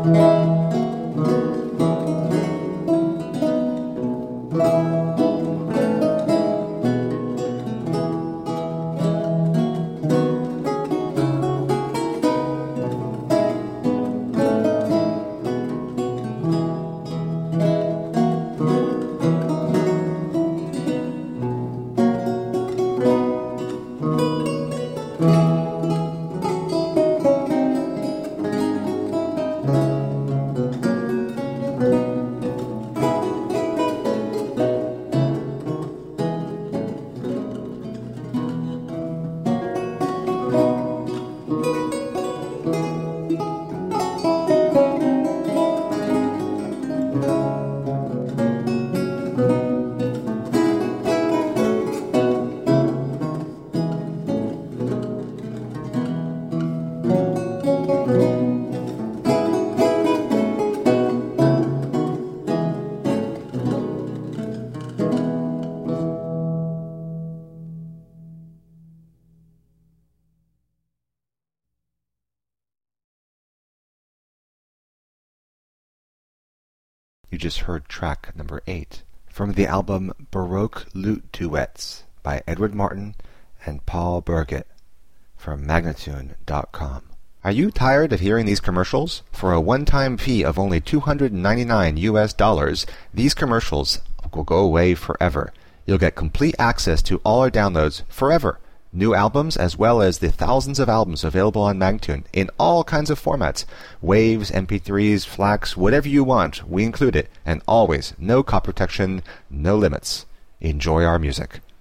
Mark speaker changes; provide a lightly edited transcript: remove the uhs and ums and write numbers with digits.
Speaker 1: You just heard track number 8 from the album Baroque Lute Duets by Edward Martin and Paul Birgit from Magnatune.com. Are you tired of hearing these commercials? For a one-time fee of only $299 US, these commercials will go away forever. You'll get complete access to all our downloads forever. New albums as well as the thousands of albums available on Magnatune in all kinds of formats. Waves, MP3s, FLACs, whatever you want, we include it. And always, no copy protection, no limits. Enjoy our music.